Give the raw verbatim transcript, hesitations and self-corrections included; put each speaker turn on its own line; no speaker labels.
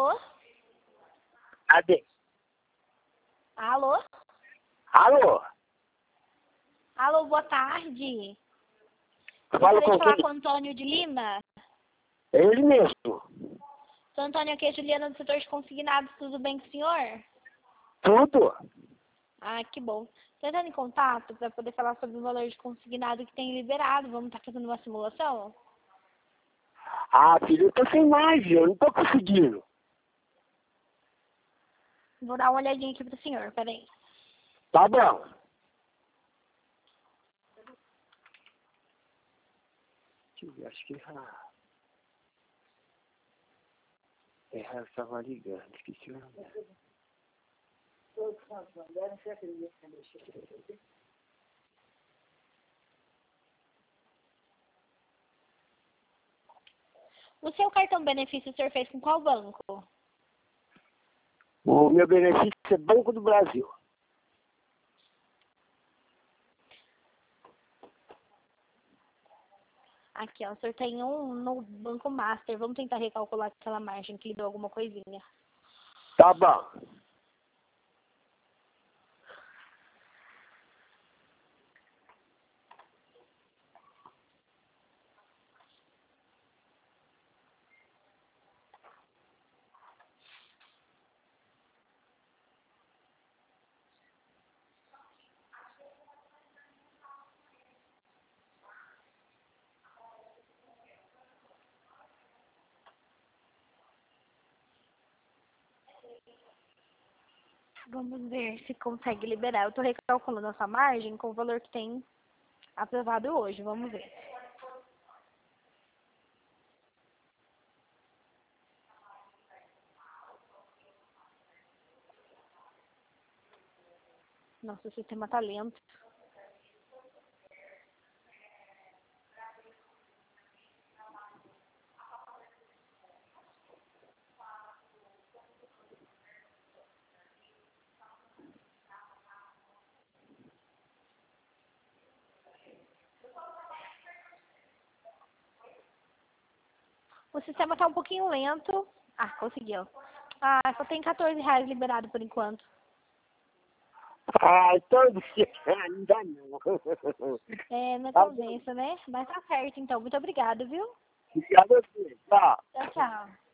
Alô?
Cadê?
Alô?
Alô?
Alô, boa tarde.
Fala
Gostaria
com
de falar
quem?
com o Antônio de Lima.
É ele mesmo.
Sou Antônio aqui, é Juliana do setor de consignados. Tudo bem com o senhor?
Tudo?
Ah, que bom. Estou entrando em contato para poder falar sobre o valor de consignado que tem liberado. Vamos estar fazendo uma simulação?
Ah, filho, eu tô sem margem, eu não tô conseguindo.
Vou dar uma olhadinha aqui para o senhor, peraí.
Tá bom. Deixa eu ver, acho que errar. Errar, estava ligando, esqueci o nome.
O seu cartão benefício o senhor fez com qual banco?
O meu benefício é Banco do Brasil.
Aqui, ó, o senhor tem um no Banco Master. Vamos tentar recalcular aquela margem que lhe deu alguma coisinha.
Tá bom.
Vamos ver se consegue liberar. Eu estou recalculando essa margem com o valor que tem aprovado hoje. Vamos ver. Nossa, o sistema tá lento. O sistema tá um pouquinho lento. Ah, conseguiu. Ah, só tem quatorze reais liberado por enquanto.
Ah, então não dá não.
É, não
Tá bom.
convence, né? Mas tá certo, então. Muito obrigada, viu?
Obrigado a você. Tchau.
Tchau, tchau.